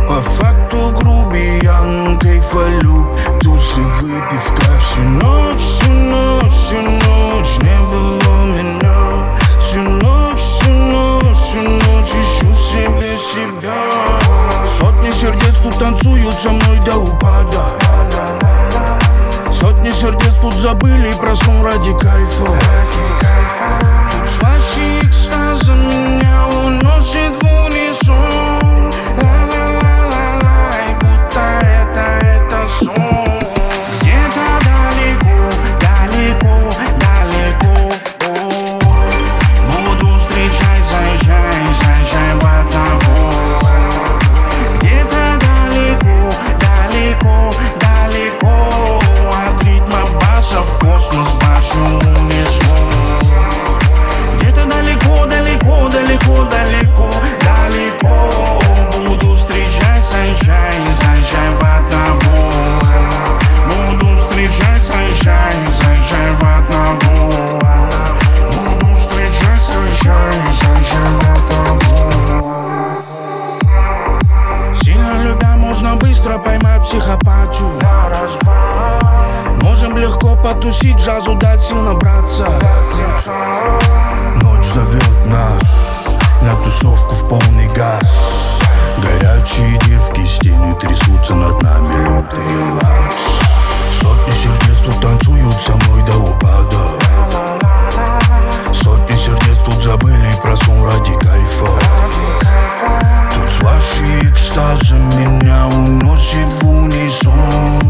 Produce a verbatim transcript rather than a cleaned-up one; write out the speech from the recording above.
По факту грубиян, кайфолюб, тусі, выпивка. Всю ночь, всю ночь, всю ночь не было меня. Всю ночь, всю ночь, всю ночь ищу в себе себя. Сотни сердец тут танцуют со мной до упада. Сотни сердец тут забыли про сон ради кайфа. Тут слаще экстаза меня уносит в унисон. Ла-ла-ла-ла-ла, и будто это, это сон. Где-то далеко, далеко, далеко, о, буду встречать, заезжай, заезжай в одного. Где-то далеко, далеко, далеко, от ритма баса в космос башню унесло. Где-то далеко, далеко, далеко, далеко, далеко, буду встречать, заезжай, заезжай в одного. Буду встречать, заезжай, заезжай в одного. Буду встречать, заезжай, заезжай в одного. Сильно любя, можно быстро поймать психопатию. Можем легко потусить, джазу дать сил набраться. Ночь зовет нас на тусовку в полный газ. Горячие девки, стены трясутся над нами, лютый лакс. Сотни сердец тут танцуют со мной до упада. Сотни сердец тут забыли про сон ради кайфа. Тут слаще экстаза меня уносит в унисон.